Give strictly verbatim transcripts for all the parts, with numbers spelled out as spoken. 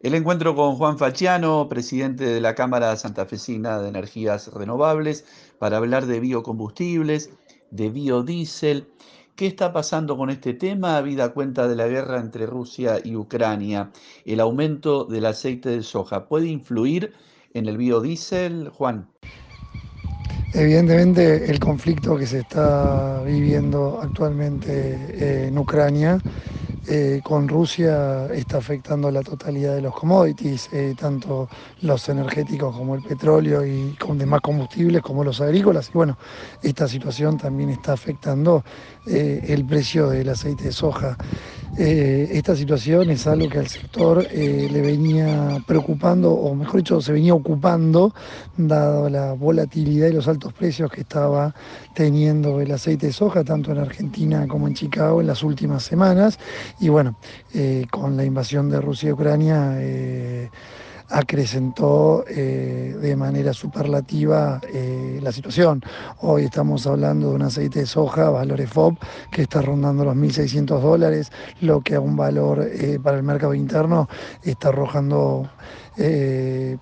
El encuentro con Juan Fachiano, presidente de la Cámara Santafesina de Energías Renovables, para hablar de biocombustibles, de biodiesel. ¿Qué está pasando con este tema? Habida cuenta de la guerra entre Rusia y Ucrania, el aumento del aceite de soja, ¿puede influir en el biodiesel, Juan? Evidentemente, el conflicto que se está viviendo actualmente eh, en Ucrania eh, con Rusia está afectando la totalidad de los commodities, eh, tanto los energéticos como el petróleo y con demás combustibles como los agrícolas. Y bueno, esta situación también está afectando eh, el precio del aceite de soja. Eh, esta situación es algo que al sector eh, le venía preocupando, o mejor dicho, se venía ocupando, dado la volatilidad y los altos precios que estaba teniendo el aceite de soja, tanto en Argentina como en Chicago en las últimas semanas. Y bueno, eh, con la invasión de Rusia y Ucrania, eh, acrecentó eh, de manera superlativa eh, la situación. Hoy estamos hablando de un aceite de soja, valor F O B, que está rondando los mil seiscientos dólares, lo que a un valor eh, para el mercado interno está arrojando eh,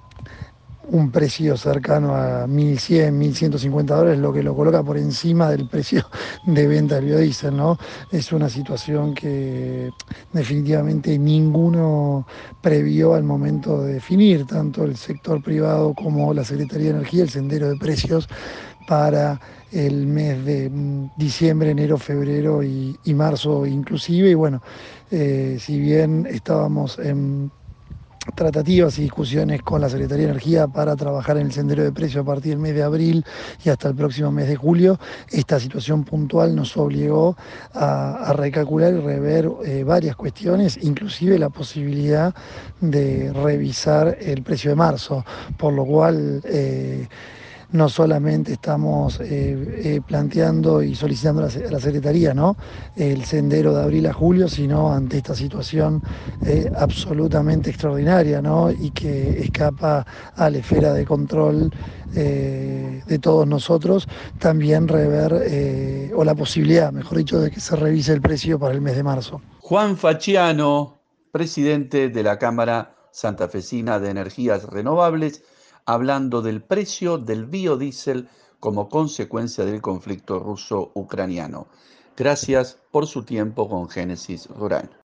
un precio cercano a mil cien, mil ciento cincuenta dólares, lo que lo coloca por encima del precio de venta del biodiesel, ¿no? Es una situación que definitivamente ninguno previó al momento de definir, tanto el sector privado como la Secretaría de Energía, el sendero de precios para el mes de diciembre, enero, febrero y, y marzo inclusive. Y bueno, eh, si bien estábamos en tratativas y discusiones con la Secretaría de Energía para trabajar en el sendero de precios a partir del mes de abril y hasta el próximo mes de julio, esta situación puntual nos obligó a, a recalcular y rever eh, varias cuestiones, inclusive la posibilidad de revisar el precio de marzo, por lo cual eh, no solamente estamos eh, eh, planteando y solicitando a la, a la Secretaría, ¿no?, el sendero de abril a julio, sino ante esta situación eh, absolutamente extraordinaria, ¿no?, y que escapa a la esfera de control eh, de todos nosotros, también rever, eh, o la posibilidad, mejor dicho, de que se revise el precio para el mes de marzo. Juan Fachiano, presidente de la Cámara Santafesina de Energías Renovables, hablando del precio del biodiesel como consecuencia del conflicto ruso-ucraniano. Gracias por su tiempo con Génesis Rural.